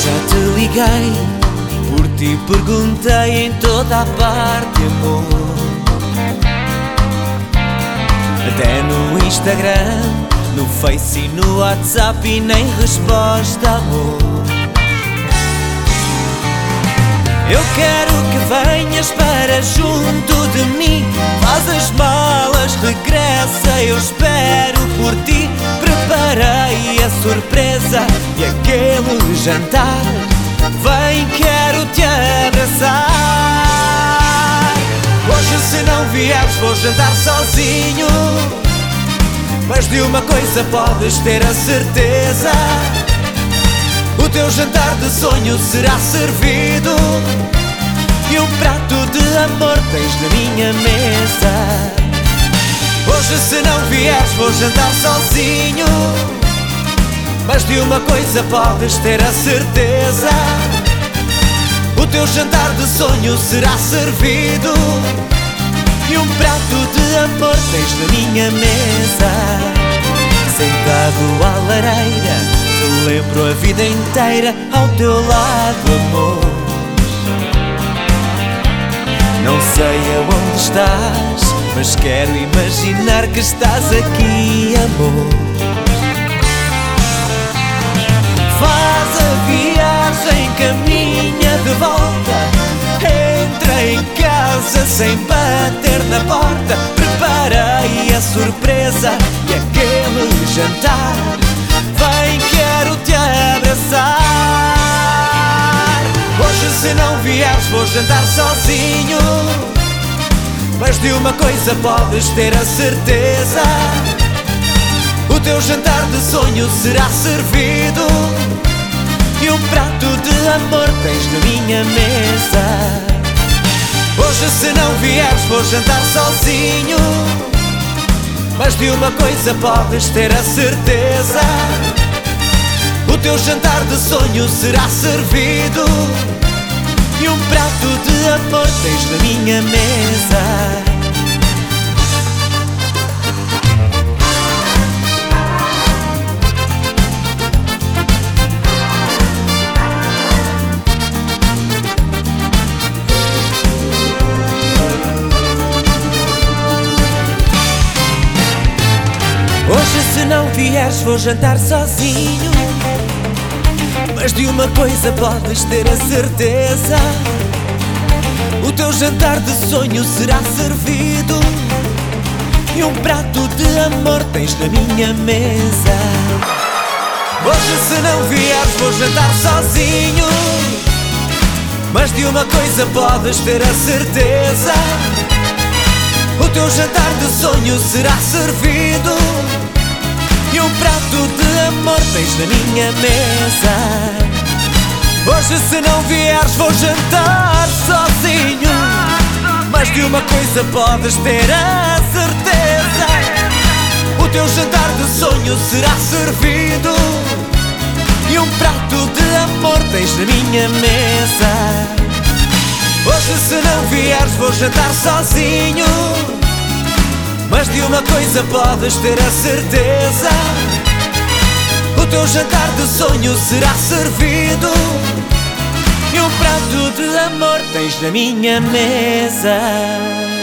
Já te liguei, por ti perguntei em toda a parte, amor. Até no Instagram, no Face e no WhatsApp e nem resposta, amor. Eu quero que venhas para junto de mim. Faz as malas, regressa, eu espero por ti. Preparei a surpresa e aquele jantar. Vem, quero te abraçar. Hoje se não vieres vou jantar sozinho, mas de uma coisa podes ter a certeza: o teu jantar de sonho será servido e um prato de amor tens na minha mesa. Hoje se não vieres vou jantar sozinho, mas de uma coisa podes ter a certeza: o teu jantar de sonho será servido e um prato de amor tens na minha mesa. Sentado à lareira, te lembro a vida inteira ao teu lado, amor. Não sei aonde estás, mas quero imaginar que estás aqui, amor. Faz a viagem, caminha de volta, entra em casa sem bater na porta. Preparei a surpresa e aquele jantar. Vem, quero te abraçar. Hoje se não vieres vou jantar sozinho, mas de uma coisa podes ter a certeza: o teu jantar de sonho será servido e um prato de amor tens na minha mesa. Hoje se não vieres vou jantar sozinho, mas de uma coisa podes ter a certeza: o teu jantar de sonho será servido e um prato de amor tens na minha mesa. Hoje se não vieres vou jantar sozinho, mas de uma coisa podes ter a certeza: o teu jantar de sonho será servido e um prato de amor tens na minha mesa. Hoje se não vieres vou jantar sozinho, mas de uma coisa podes ter a certeza: o teu jantar de sonho será servido e um prato de amor tens na minha mesa. Hoje se não vieres vou jantar sozinho, mas de uma coisa podes ter a certeza: o teu jantar de sonho será servido e um prato de amor tens na minha mesa. Hoje se não vieres vou jantar sozinho, mas de uma coisa podes ter a certeza: o teu jantar de sonho será servido e um prato de amor tens na minha mesa.